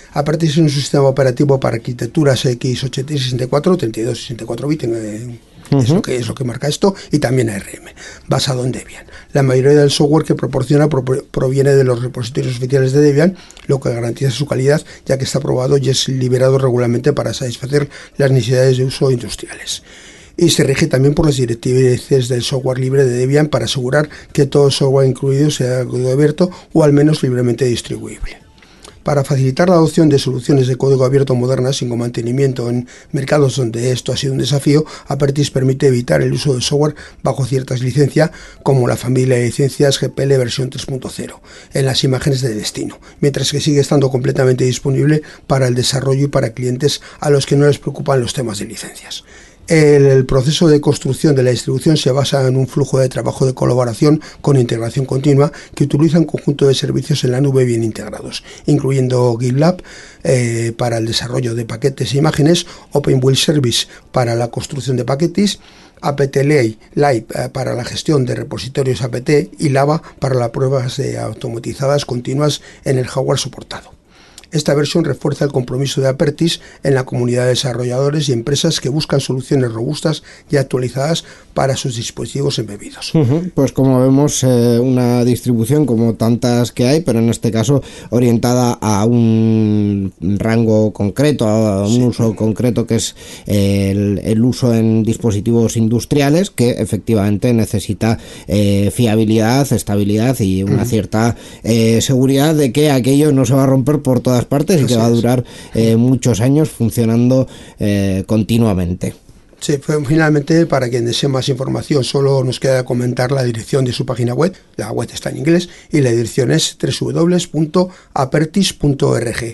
Apertis es un sistema operativo para arquitecturas x86-64, 32 y 64 bits, es lo que marca esto, y también ARM, basado en Debian. La mayoría del software que proporciona proviene de los repositorios oficiales de Debian, lo que garantiza su calidad, ya que está aprobado y es liberado regularmente para satisfacer las necesidades de uso industriales. Y se rige también por las directrices del software libre de Debian para asegurar que todo el software incluido sea código abierto o al menos libremente distribuible. Para facilitar la adopción de soluciones de código abierto modernas sin mantenimiento en mercados donde esto ha sido un desafío, Apertis permite evitar el uso de software bajo ciertas licencias, como la familia de licencias GPL versión 3.0, en las imágenes de destino, mientras que sigue estando completamente disponible para el desarrollo y para clientes a los que no les preocupan los temas de licencias. El proceso de construcción de la distribución se basa en un flujo de trabajo de colaboración con integración continua que utiliza un conjunto de servicios en la nube bien integrados, incluyendo GitLab para el desarrollo de paquetes e imágenes, OpenWheel Service para la construcción de paquetes, apt-Live para la gestión de repositorios apt y Lava para las pruebas automatizadas continuas en el hardware soportado. Esta versión refuerza el compromiso de Apertis en la comunidad de desarrolladores y empresas que buscan soluciones robustas y actualizadas para sus dispositivos embebidos. Pues como vemos, una distribución como tantas que hay, pero en este caso orientada a un rango concreto, a un uso concreto, que es el uso en dispositivos industriales, que efectivamente necesita fiabilidad, estabilidad y una cierta seguridad de que aquello no se va a romper por todas partes y que va a durar muchos años funcionando continuamente. Sí, finalmente, para quien desee más información, solo nos queda comentar la dirección de su página web. La web está en inglés y la dirección es www.apertis.org,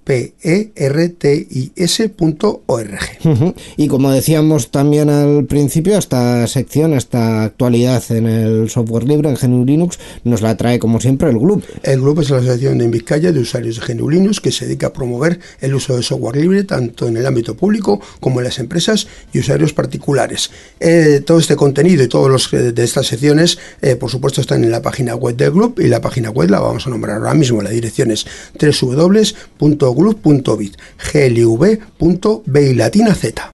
apertis.org. Y como decíamos también al principio, esta sección, esta actualidad en el software libre, en GNU Linux, nos la trae como siempre el GLUB. El GLUB es la Asociación de Vizcaya de Usuarios de GNU Linux, que se dedica a promover el uso de software libre tanto en el ámbito público como en las empresas y usuarios particulares. Todo este contenido y todos los de estas secciones, por supuesto, están en la página web del GLUB, y la página web la vamos a nombrar ahora mismo. La dirección es www.glub.bit, glub.bi latina z.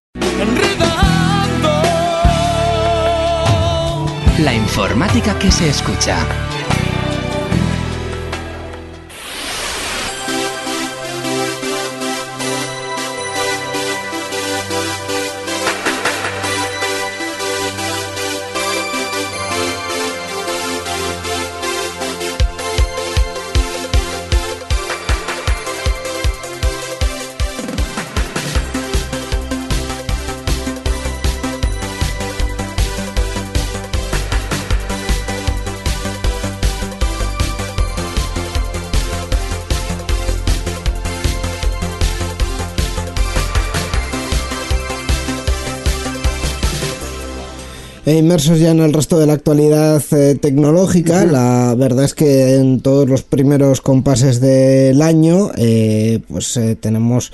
La informática que se escucha. Inmersos ya en el resto de la actualidad tecnológica, la verdad es que en todos los primeros compases del año tenemos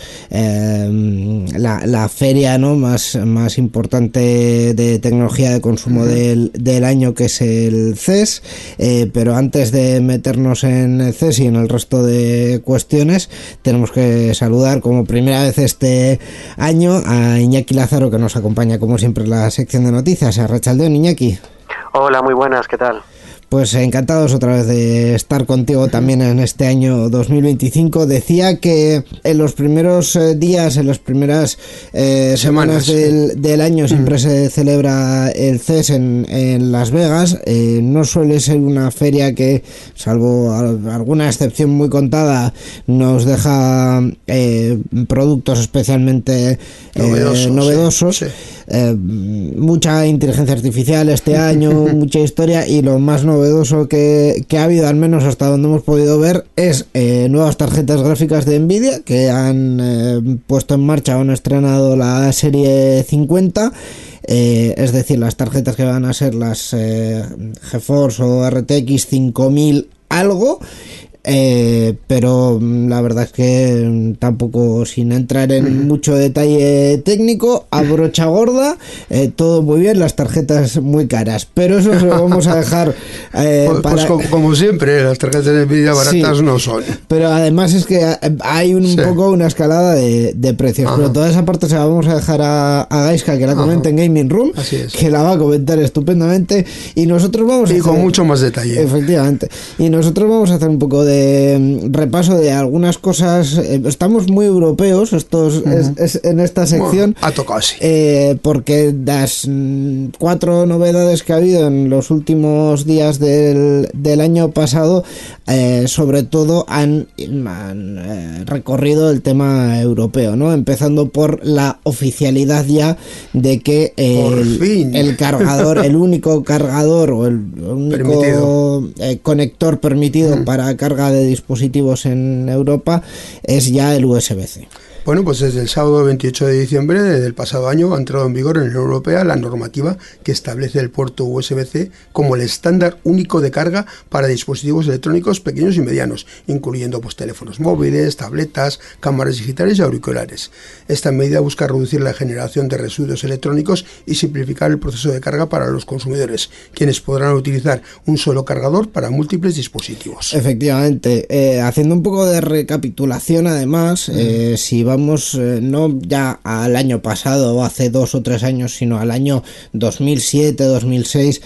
la feria, ¿no?, más importante de tecnología de consumo del año, que es el CES, pero antes de meternos en el CES y en el resto de cuestiones, tenemos que saludar como primera vez este año a Iñaki Lázaro, que nos acompaña como siempre en la sección de noticias. Arratsaldeon, Iñaki. Hola, muy buenas, ¿qué tal? Pues encantados otra vez de estar contigo también en este año 2025. Decía que en los primeros días, en las primeras semanas del año siempre se celebra el CES en Las Vegas. No suele ser una feria que, salvo alguna excepción muy contada, nos deja productos especialmente novedosos. Sí. Mucha inteligencia artificial este año, mucha historia, y lo más novedoso que ha habido, al menos hasta donde hemos podido ver, es nuevas tarjetas gráficas de Nvidia que han puesto en marcha o han estrenado la serie 50. Es decir, las tarjetas que van a ser las GeForce o RTX 5000 algo. pero la verdad es que tampoco, sin entrar en mucho detalle técnico, a brocha gorda, todo muy bien, las tarjetas muy caras, pero eso se lo vamos a dejar pues como siempre, las tarjetas de Nvidia baratas no son. Pero además es que hay un poco una escalada de precios. Pero toda esa parte se la vamos a dejar a Gaiska, que la comente en Gaming Room, que la va a comentar estupendamente, y nosotros vamos a con mucho más detalle. Efectivamente. Y nosotros vamos a hacer un poco de repaso de algunas cosas. Estamos muy europeos en esta sección. Bueno, ha tocado así. Porque las 4 novedades que ha habido en los últimos días del año pasado, sobre todo han recorrido el tema europeo, ¿no? Empezando por la oficialidad ya de que el cargador, el único cargador o el único conector permitido para carga de dispositivos en Europa es ya el USB-C. Bueno, pues desde el sábado 28 de diciembre del pasado año ha entrado en vigor en la Unión Europea la normativa que establece el puerto USB-C como el estándar único de carga para dispositivos electrónicos pequeños y medianos, incluyendo pues teléfonos móviles, tabletas, cámaras digitales y auriculares. Esta medida busca reducir la generación de residuos electrónicos y simplificar el proceso de carga para los consumidores, quienes podrán utilizar un solo cargador para múltiples dispositivos. Efectivamente, haciendo un poco de recapitulación además, si vamos no ya al año pasado o hace 2 o 3 años, sino al año 2007-2006,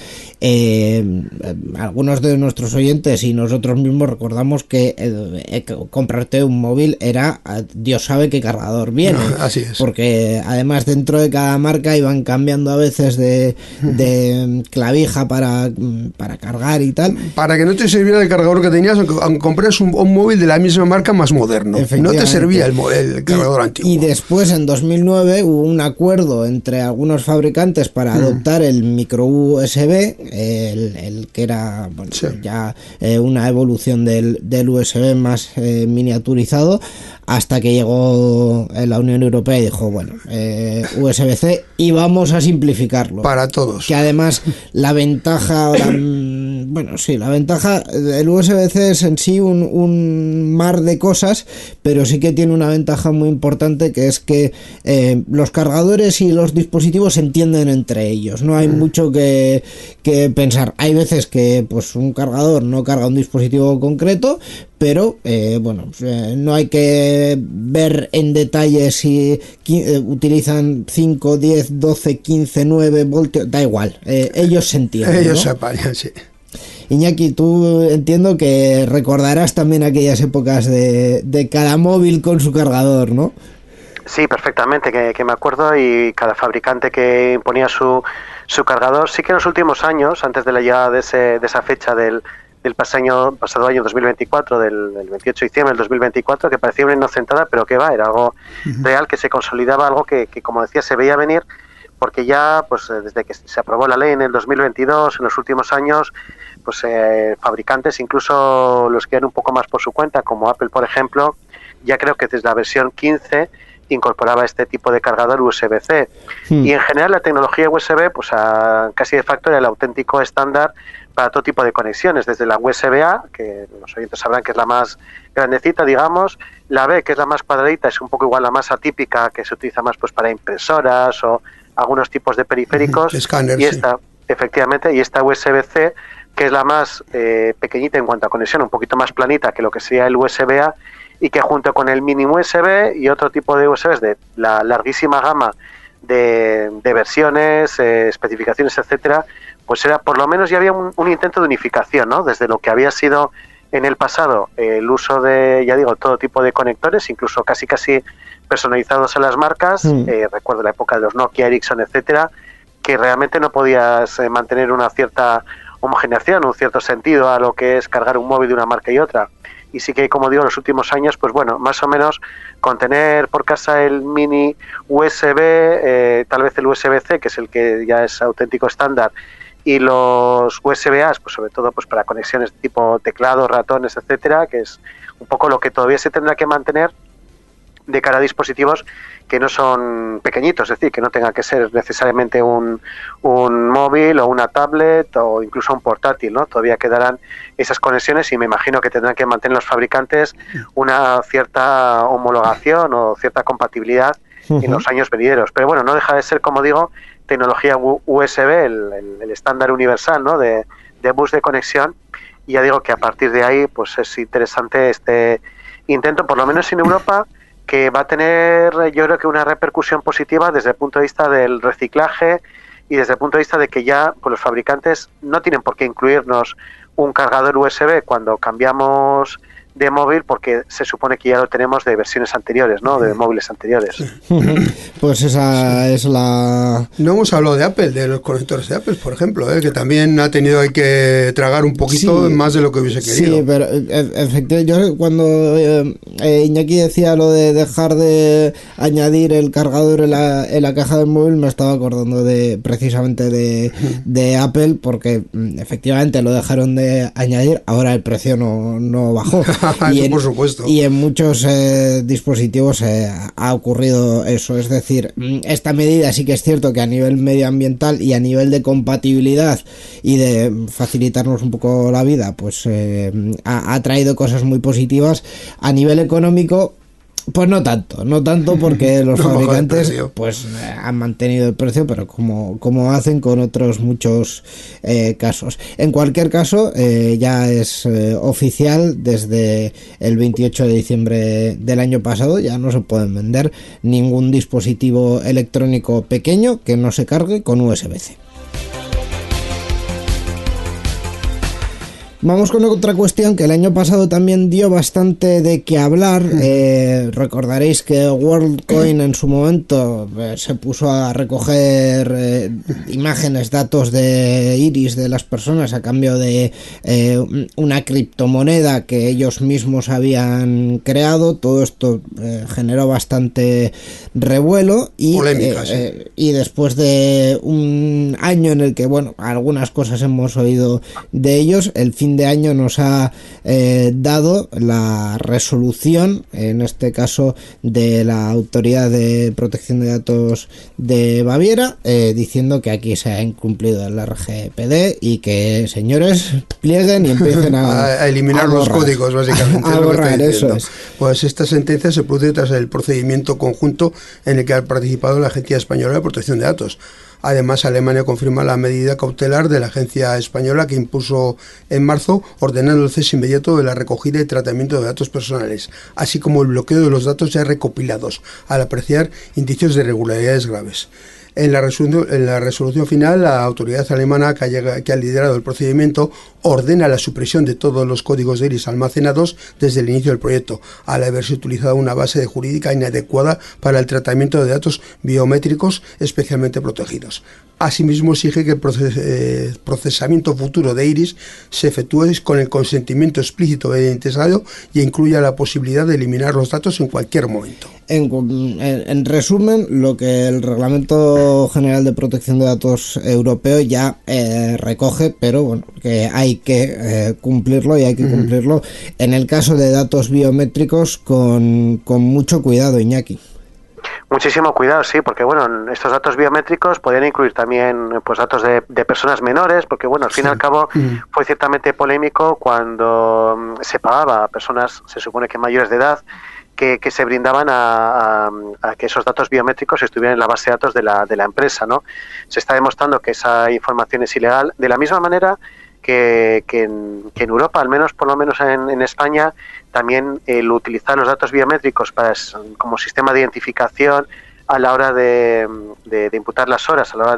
algunos de nuestros oyentes y nosotros mismos recordamos que comprarte un móvil era Dios sabe qué cargador viene. Así es. Porque además dentro de cada marca iban cambiando a veces de clavija para cargar y tal. Para que no te sirviera el cargador que tenías, aunque compres un móvil de la misma marca más moderno. No te servía el cargador antiguo. Y después en 2009 hubo un acuerdo entre algunos fabricantes para adoptar el micro USB, el que era ya una evolución del USB más miniaturizado, hasta que llegó la Unión Europea y dijo, bueno, USB-C, y vamos a simplificarlo. Para todos. Que además la ventaja, la ventaja del USB-C es en sí un mar de cosas, pero sí que tiene una ventaja muy importante, que es que los cargadores y los dispositivos se entienden entre ellos. No hay mucho que pensar. Hay veces que pues un cargador no carga un dispositivo concreto, pero no hay que ver en detalle si utilizan 5, 10, 12, 15, 9 voltios, da igual, ellos se entienden. Ellos se se apañan, sí. Iñaki, tú entiendo que recordarás también aquellas épocas de cada móvil con su cargador, ¿no? Sí, perfectamente, que me acuerdo, y cada fabricante que imponía su cargador. Sí que en los últimos años, antes de la llegada de esa fecha del pasado año 2024, del 28 de diciembre del 2024, que parecía una inocentada, pero que era algo real, que se consolidaba, algo que como decía se veía venir, porque ya pues desde que se aprobó la ley en el 2022, en los últimos años, pues fabricantes, incluso los que eran un poco más por su cuenta, como Apple por ejemplo, ya creo que desde la versión 15 incorporaba este tipo de cargador USB-C. Y en general la tecnología USB pues casi de facto era el auténtico estándar para todo tipo de conexiones, desde la USB-A, que los oyentes sabrán que es la más grandecita, digamos, la B, que es la más cuadradita, es un poco igual la más atípica, que se utiliza más pues para impresoras o algunos tipos de periféricos, escáner, y esta, efectivamente, y esta USB-C, que es la más pequeñita en cuanto a conexión, un poquito más planita que lo que sería el USB-A, y que junto con el mini USB y otro tipo de USBs de la larguísima gama de versiones, especificaciones, etcétera, pues era, por lo menos ya había un intento de unificación, ¿no? Desde lo que había sido en el pasado el uso de, ya digo, todo tipo de conectores, incluso casi personalizados en las marcas. Recuerdo la época de los Nokia, Ericsson, etcétera, que realmente no podías mantener una cierta homogeneación, un cierto sentido a lo que es cargar un móvil de una marca y otra. Y sí que, como digo, en los últimos años, pues bueno, más o menos con tener por casa el mini USB, tal vez el USB-C, que es el que ya es auténtico estándar, y los USB-As, pues sobre todo pues para conexiones tipo teclados, ratones, etcétera, que es un poco lo que todavía se tendrá que mantener de cara a dispositivos que no son pequeñitos, es decir, que no tenga que ser necesariamente un móvil o una tablet o incluso un portátil, ¿no? Todavía quedarán esas conexiones y me imagino que tendrán que mantener los fabricantes una cierta homologación o cierta compatibilidad en los años venideros. Pero bueno, no deja de ser, como digo, tecnología USB, el estándar universal, ¿no? de bus de conexión, y ya digo que a partir de ahí pues es interesante este intento, por lo menos en Europa, que va a tener, yo creo que una repercusión positiva desde el punto de vista del reciclaje y desde el punto de vista de que ya pues, los fabricantes no tienen por qué incluirnos un cargador USB cuando cambiamos de móvil, porque se supone que ya lo tenemos de versiones anteriores, ¿no? De móviles anteriores. Pues esa es la... No hemos hablado de Apple, de los conectores de Apple, por ejemplo, que también ha tenido que tragar un poquito más de lo que hubiese querido. Sí, pero efectivamente, yo cuando Iñaki decía lo de dejar de añadir el cargador en la caja del móvil, me estaba acordando precisamente de Apple, porque efectivamente lo dejaron de añadir, ahora el precio no bajó. Eso por supuesto. Y en muchos dispositivos ha ocurrido eso. Es decir, esta medida sí que es cierto que a nivel medioambiental y a nivel de compatibilidad y de facilitarnos un poco la vida, pues ha traído cosas muy positivas. A nivel económico, pues no tanto porque los fabricantes pues han mantenido el precio, pero como hacen con otros muchos casos. En cualquier caso, ya es oficial, desde el 28 de diciembre del año pasado ya no se pueden vender ningún dispositivo electrónico pequeño que no se cargue con USB-C. Vamos con otra cuestión que el año pasado también dio bastante de qué hablar. Recordaréis que WorldCoin en su momento se puso a recoger imágenes, datos de iris de las personas a cambio de una criptomoneda que ellos mismos habían creado. Todo esto generó bastante revuelo y polémica, y después de un año en el que, bueno, algunas cosas hemos oído de ellos, el fin de año nos ha dado la resolución, en este caso de la Autoridad de Protección de Datos de Baviera, diciendo que aquí se ha incumplido el RGPD y que, señores, plieguen y empiecen a eliminar los códigos, básicamente. A borrar, eso es. Pues esta sentencia se produce tras el procedimiento conjunto en el que ha participado la Agencia Española de Protección de Datos. Además, Alemania confirma la medida cautelar de la agencia española que impuso en marzo, ordenando el cese inmediato de la recogida y tratamiento de datos personales, así como el bloqueo de los datos ya recopilados, al apreciar indicios de irregularidades graves. En la resolución final, la autoridad alemana que ha liderado el procedimiento ordena la supresión de todos los códigos de iris almacenados desde el inicio del proyecto, al haberse utilizado una base jurídica inadecuada para el tratamiento de datos biométricos especialmente protegidos. Asimismo, exige que el procesamiento futuro de iris se efectúe con el consentimiento explícito del interesado y incluya la posibilidad de eliminar los datos en cualquier momento. En resumen, lo que el Reglamento General de Protección de Datos Europeo ya recoge, pero bueno, que hay que cumplirlo y hay que cumplirlo en el caso de datos biométricos con mucho cuidado, Iñaki. Muchísimo cuidado, sí, porque bueno, estos datos biométricos podrían incluir también pues datos de personas menores, porque bueno, al fin y al cabo fue ciertamente polémico cuando se pagaba a personas, se supone que mayores de edad, que se brindaban a que esos datos biométricos estuvieran en la base de datos de la empresa, ¿no? Se está demostrando que esa información es ilegal, de la misma manera que en Europa, al menos por lo menos en España, también el utilizar los datos biométricos como sistema de identificación a la hora de imputar las horas, a la hora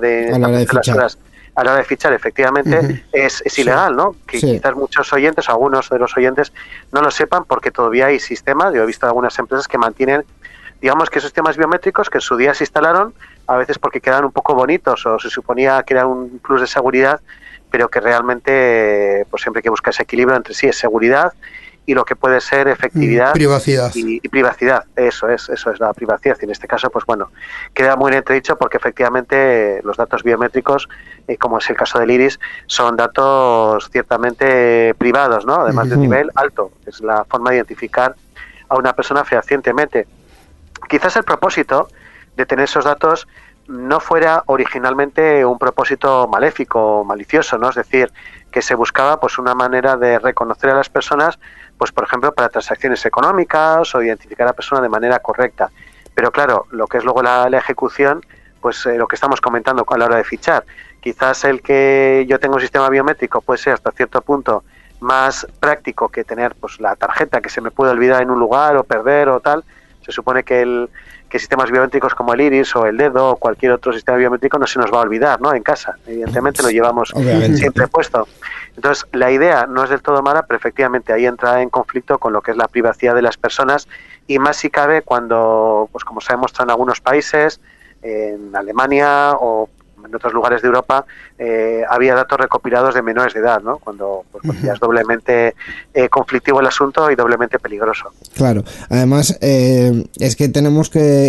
de fichar, efectivamente, es ilegal, ¿no? Que quizás muchos oyentes, o algunos de los oyentes, no lo sepan, porque todavía hay sistemas, yo he visto algunas empresas que mantienen, digamos, que esos sistemas biométricos que en su día se instalaron, a veces porque quedan un poco bonitos o se suponía que era un plus de seguridad, pero que realmente pues siempre hay que buscar ese equilibrio entre sí, es seguridad y lo que puede ser efectividad privacidad. Y privacidad, eso es la privacidad, y en este caso pues bueno, queda muy entredicho porque efectivamente los datos biométricos, como es el caso del iris, son datos ciertamente privados, ¿no? Además de un nivel alto, es la forma de identificar a una persona fehacientemente. quizás el propósito de tener esos datos no fuera originalmente un propósito maléfico o malicioso, ¿no? Es decir, que se buscaba pues una manera de reconocer a las personas, pues por ejemplo para transacciones económicas o identificar a la persona de manera correcta. Pero claro, lo que es luego la ejecución, pues lo que estamos comentando a la hora de fichar. Quizás el que yo tenga un sistema biométrico puede ser hasta cierto punto más práctico que tener pues la tarjeta que se me puede olvidar en un lugar o perder o tal. Se supone que sistemas biométricos como el iris o el dedo o cualquier otro sistema biométrico no se nos va a olvidar, ¿no? En casa, evidentemente lo llevamos siempre puesto. Entonces, la idea no es del todo mala, pero efectivamente ahí entra en conflicto con lo que es la privacidad de las personas, y más si cabe cuando, pues como se ha demostrado en algunos países, en Alemania o en otros lugares de Europa, había datos recopilados de menores de edad, ¿no? Cuando pues, ya es doblemente conflictivo el asunto y doblemente peligroso. Claro, además es que tenemos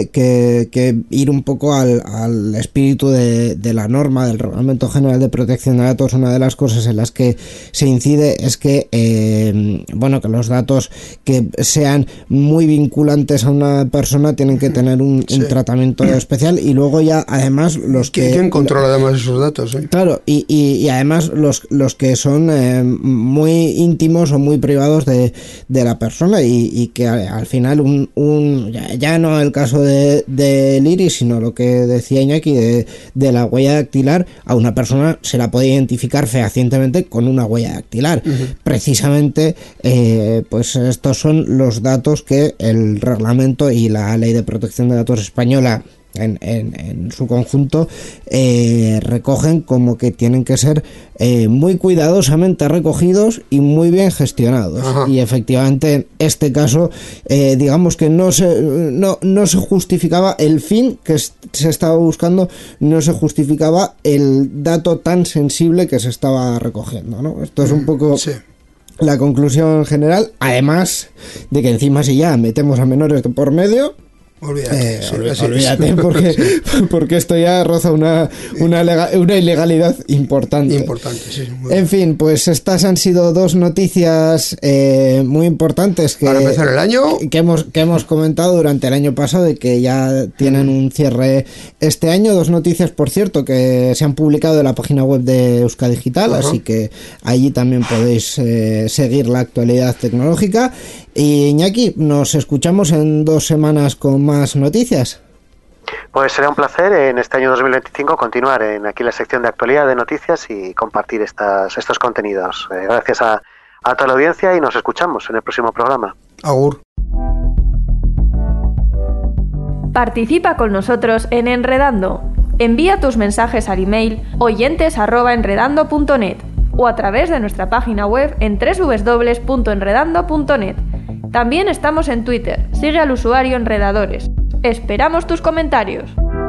que ir un poco al espíritu de la norma del Reglamento General de Protección de Datos. Una de las cosas en las que se incide es que que los datos que sean muy vinculantes a una persona tienen que tener un tratamiento especial, y luego ya además los que... ¿Quién controla además esos datos? Claro, y además los que son muy íntimos o muy privados de la persona, y que al final ya no el caso del iris, sino lo que decía Iñaki de la huella dactilar, a una persona se la puede identificar fehacientemente con una huella dactilar. Precisamente pues estos son los datos que el reglamento y la Ley de Protección de Datos española en su conjunto recogen como que tienen que ser muy cuidadosamente recogidos y muy bien gestionados. Ajá. Y efectivamente en este caso digamos que no se justificaba el fin que se estaba buscando, no se justificaba el dato tan sensible que se estaba recogiendo, ¿no? Esto es un poco... Sí. La conclusión general, además de que encima si ya metemos a menores de por medio, olvídate porque esto ya roza una ilegalidad importante. Sí, en fin, pues estas han sido dos noticias muy importantes que, para empezar el año, que hemos comentado durante el año pasado y que ya tienen un cierre este año. Dos noticias, por cierto, que se han publicado en la página web de Euskadi Digital, así que allí también podéis seguir la actualidad tecnológica. Y Iñaki, nos escuchamos en 2 semanas con más noticias. Pues será un placer en este año 2025 continuar en aquí la sección de actualidad de noticias y compartir estos contenidos. Gracias a toda la audiencia y nos escuchamos en el próximo programa. Agur. Participa con nosotros en Enredando. Envía tus mensajes al email oyentes@enredando.net o a través de nuestra página web en www.enredando.net. También estamos en Twitter. Sigue al usuario Enredadores. Esperamos tus comentarios.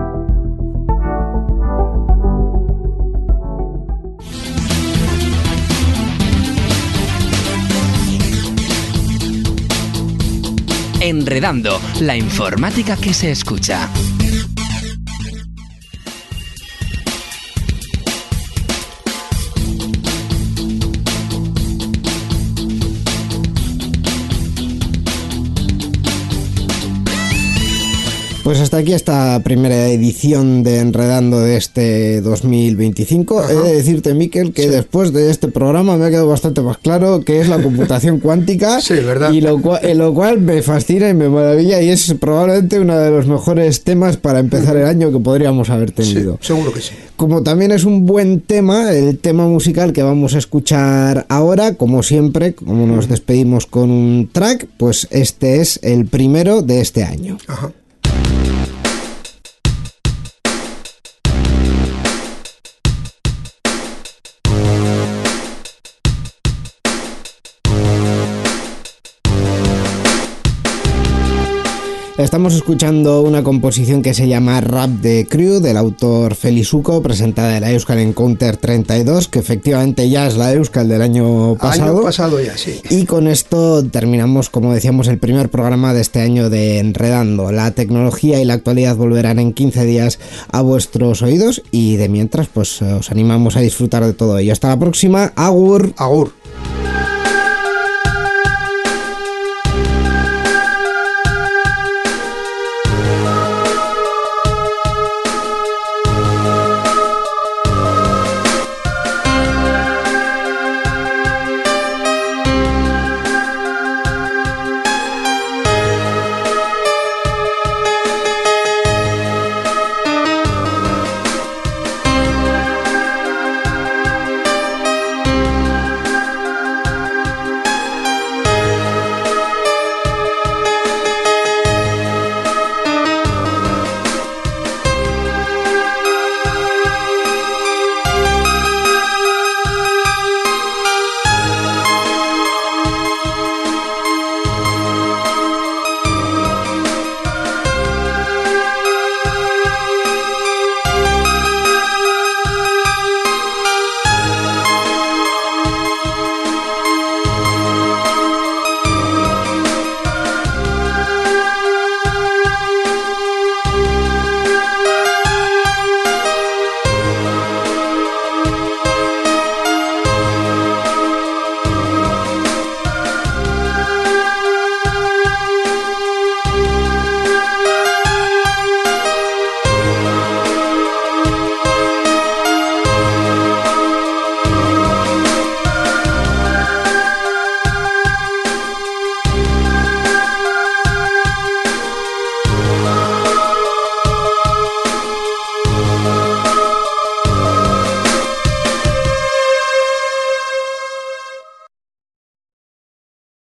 Enredando, la informática que se escucha. Pues hasta aquí esta primera edición de Enredando de este 2025. Ajá. He de decirte, Miquel, que después de este programa me ha quedado bastante más claro que es la computación cuántica. Sí, ¿verdad? Y lo cual me fascina y me maravilla, y es probablemente uno de los mejores temas para empezar el año que podríamos haber tenido. Sí, seguro que sí. Como también es un buen tema, el tema musical que vamos a escuchar ahora, como siempre, como nos despedimos con un track, pues este es el primero de este año. Ajá. Estamos escuchando una composición que se llama Rap de Crew, del autor Felizuco, presentada en la Euskal Encounter 32, que efectivamente ya es la Euskal del año pasado. Año pasado ya, sí. Y con esto terminamos, como decíamos, el primer programa de este año de Enredando. La tecnología y la actualidad volverán en 15 días a vuestros oídos, y de mientras, pues os animamos a disfrutar de todo ello. Hasta la próxima. Agur. Agur.